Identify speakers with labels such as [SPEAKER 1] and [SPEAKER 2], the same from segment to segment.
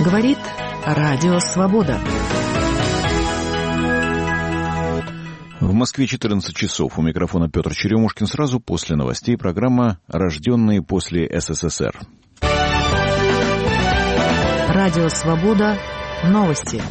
[SPEAKER 1] Говорит Радио Свобода.
[SPEAKER 2] В Москве 14 часов. У микрофона Петр Черемушкин. Сразу после новостей программа «Рожденные после СССР».
[SPEAKER 1] Радио Свобода. Новости.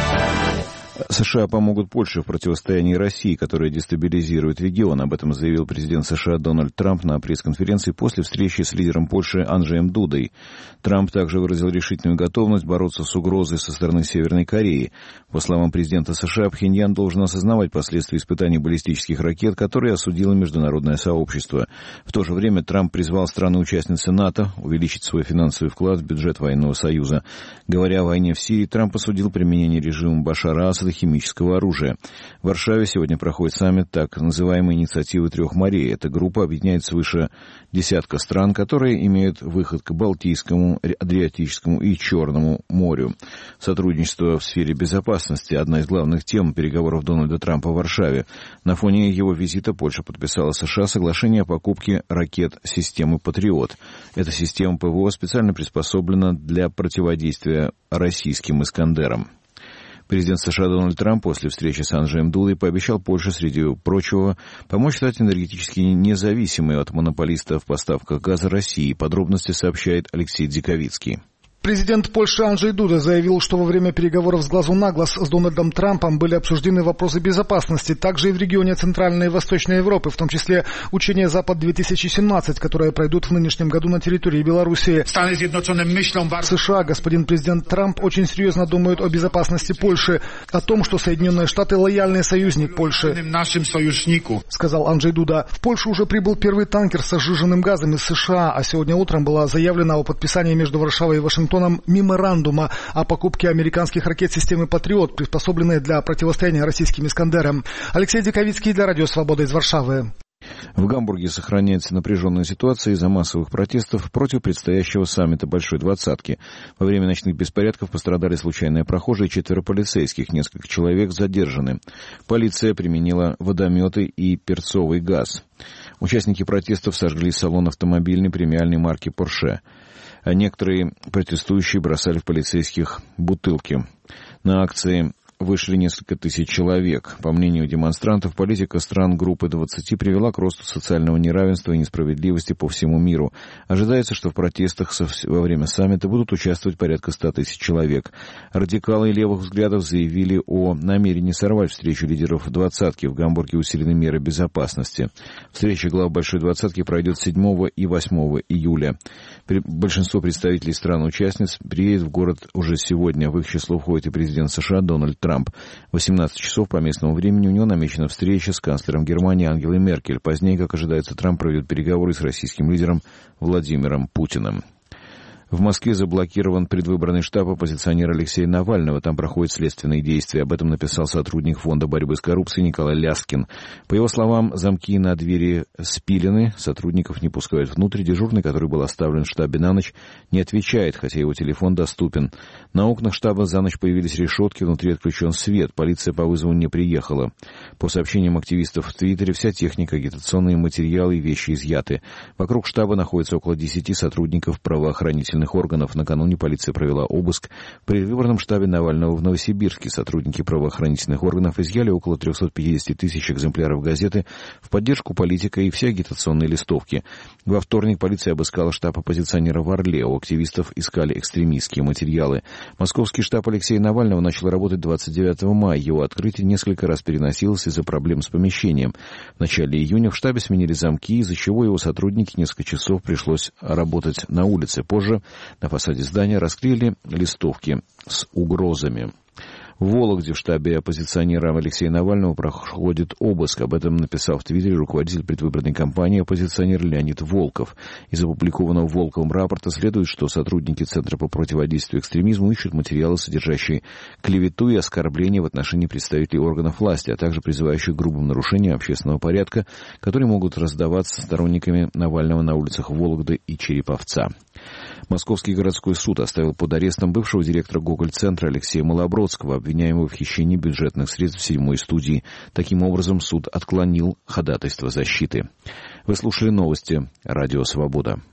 [SPEAKER 2] США помогут Польше в противостоянии России, которая дестабилизирует регион. Об этом заявил президент США Дональд Трамп на пресс-конференции после встречи с лидером Польши Анджеем Дудой. Трамп также выразил решительную готовность бороться с угрозой со стороны Северной Кореи. По словам президента США, Пхеньян должен осознавать последствия испытаний баллистических ракет, которые осудило международное сообщество. В то же время Трамп призвал страны-участницы НАТО увеличить свой финансовый вклад в бюджет военного союза. Говоря о войне в Сирии, Трамп осудил применение режима Башара Асада химического оружия. В Варшаве сегодня проходит саммит так называемой инициативы трех морей. Эта группа объединяет свыше десятка стран, которые имеют выход к Балтийскому, Адриатическому и Черному морю. Сотрудничество в сфере безопасности – одна из главных тем переговоров Дональда Трампа в Варшаве. На фоне его визита Польша подписала с США соглашение о покупке ракет системы «Патриот». Эта система ПВО специально приспособлена для противодействия российским «Искандерам». Президент США Дональд Трамп после встречи с Анджеем Дудой пообещал Польше, среди прочего, помочь стать энергетически независимой от монополиста в поставках газа России. Подробности сообщает Алексей Диковицкий.
[SPEAKER 3] Президент Польши Анджей Дуда заявил, что во время переговоров с глазу на глаз с Дональдом Трампом были обсуждены вопросы безопасности, также и в регионе Центральной и Восточной Европы, в том числе учения «Запад-2017», которые пройдут в нынешнем году на территории Белоруссии. США, господин президент Трамп, очень серьезно думают о безопасности Польши, о том, что Соединенные Штаты лояльный союзник Польши, сказал Анджей Дуда. В Польшу уже прибыл первый танкер с сжиженным газом из США, а сегодня утром было заявлено о подписании между Варшавой и Вашингтоном меморандума о покупке американских ракет системы «Патриот», приспособленной для противостояния российским «Искандерам». Алексей Диковицкий для Радио Свобода из Варшавы.
[SPEAKER 2] В Гамбурге сохраняется напряженная ситуация из-за массовых протестов против предстоящего саммита Большой Двадцатки. Во время ночных беспорядков пострадали случайные прохожие, 4 полицейских, несколько человек задержаны. Полиция применила водометы и перцовый газ. Участники протестов сожгли салон автомобильной премиальной марки «Порше». А некоторые протестующие бросали в полицейских бутылки. На акции вышли несколько тысяч человек. По мнению демонстрантов, политика стран группы 20 привела к росту социального неравенства и несправедливости по всему миру. Ожидается, что в протестах во время саммита будут участвовать порядка 100 тысяч человек. Радикалы левых взглядов заявили о намерении сорвать встречу лидеров «двадцатки». В Гамбурге усилены меры безопасности. Встреча глав Большой Двадцатки пройдет 7 и 8 июля. Большинство представителей стран-участниц приедет в город уже сегодня. В их число входит и президент США Дональд Трамп. В 18 часов по местному времени у него намечена встреча с канцлером Германии Ангелой Меркель. Позднее, как ожидается, Трамп проведет переговоры с российским лидером Владимиром Путиным. В Москве заблокирован предвыборный штаб оппозиционера Алексея Навального. Там проходят следственные действия. Об этом написал сотрудник Фонда борьбы с коррупцией Николай Ляскин. По его словам, замки на двери спилены, сотрудников не пускают внутрь. Дежурный, который был оставлен в штабе на ночь, не отвечает, хотя его телефон доступен. На окнах штаба за ночь появились решетки, внутри отключен свет. Полиция по вызову не приехала. По сообщениям активистов в Твиттере, вся техника, агитационные материалы и вещи изъяты. Вокруг штаба находится около 10 сотрудников правоохранительных органов. Накануне полиция провела обыск в предвыборном штабе Навального в Новосибирске. Сотрудники правоохранительных органов изъяли около 350 тысяч экземпляров газеты в поддержку политика и все агитационные листовки. Во вторник полиция обыскала штаб оппозиционера в Орле. У активистов искали экстремистские материалы. Московский штаб Алексея Навального начал работать 29 мая. Его открытие несколько раз переносилось из-за проблем с помещением. В начале июня в штабе сменили замки, из-за чего его сотрудники несколько часов пришлось работать на улице. Позже на фасаде здания расклеили листовки с угрозами. В Вологде в штабе оппозиционера Алексея Навального проходит обыск. Об этом написал в Твиттере руководитель предвыборной кампании оппозиционер Леонид Волков. Из опубликованного Волковым рапорта следует, что сотрудники Центра по противодействию экстремизму ищут материалы, содержащие клевету и оскорбления в отношении представителей органов власти, а также призывающие к грубым нарушениям общественного порядка, которые могут раздаваться сторонниками Навального на улицах Вологды и Череповца. Московский городской суд оставил под арестом бывшего директора Гоголь-центра Алексея Малобродского, обвиняемого в хищении бюджетных средств в 7-й студии. Таким образом, суд отклонил ходатайство защиты. Вы слушали новости. Радио Свобода.